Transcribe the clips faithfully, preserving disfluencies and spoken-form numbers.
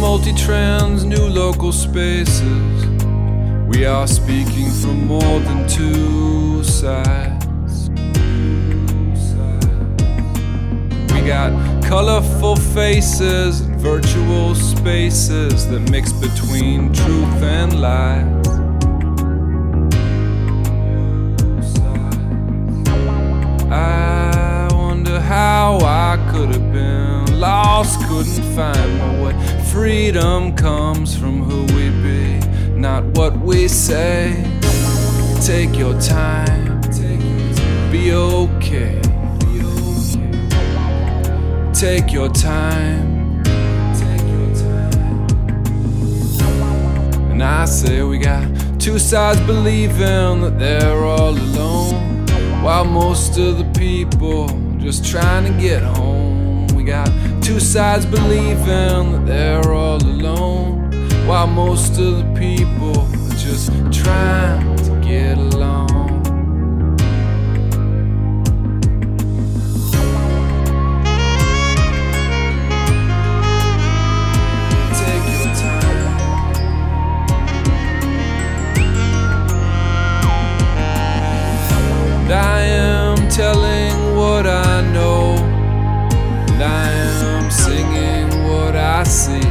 multi-trans, new local spaces. We are speaking from more than two sides. We got colorful faces and virtual spaces that mix between truth and lies. I wonder how I could have been lost, couldn't find my way. Freedom comes from who we be, not what we say. Take your time, be okay. Take your time, and I say we got two sides believing that they're all alone, while most of the people just trying to get home. We got two sides believing that they're all alone, while most of the people are just trying to get along. Take your time. And I am telling what I know, and I am singing what I see.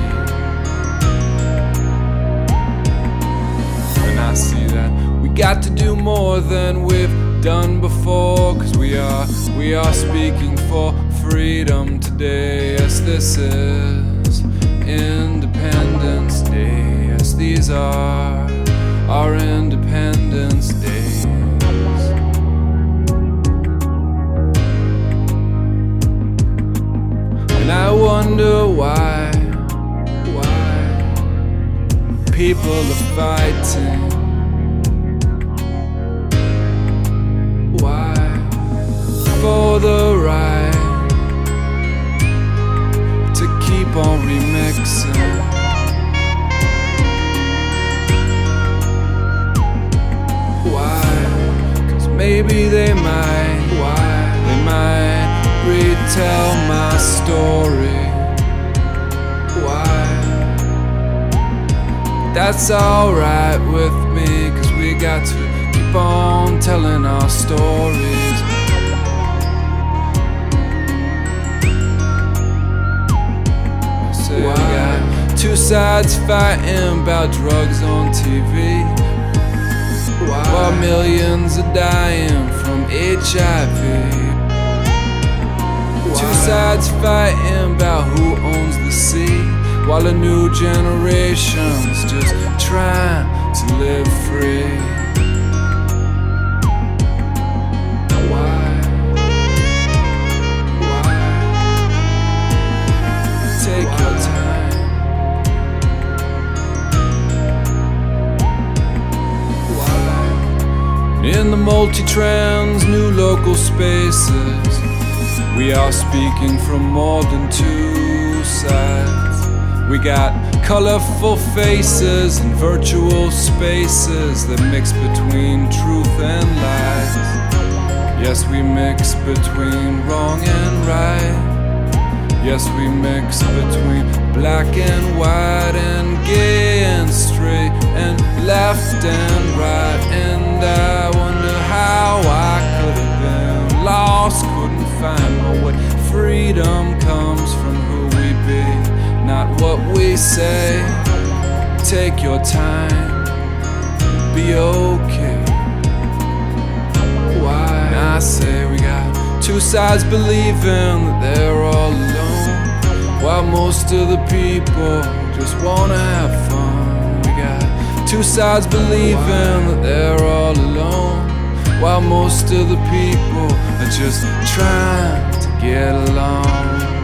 I see that we got to do more than we've done before, cause we are, we are speaking for freedom today. Yes, this is Independence Day. Yes, these are our Independence Days. And I wonder why, why people are fighting. For the right to keep on remixing. Why? Cause maybe they might, why? They might retell my story. Why? That's alright with me, cause we got to keep on telling our stories. We got two sides fighting about drugs on T V, while millions are dying from H I V. Two sides fighting about who owns the sea, while a new generation's just trying to live free. In the multi-trans, new local spaces, we are speaking from more than two sides. We got colorful faces and virtual spaces that mix between truth and lies. Yes, we mix between wrong and right. Yes, we mix between black and white, and gay and straight, and left and right. And I wonder how I could have been lost, couldn't find my way. Freedom comes from who we be, not what we say. Take your time, be okay. Why? And I say we got two sides believing that they're all alone, while most of the people just wanna have fun. We got two sides believing that they're all alone, while most of the people are just trying to get along.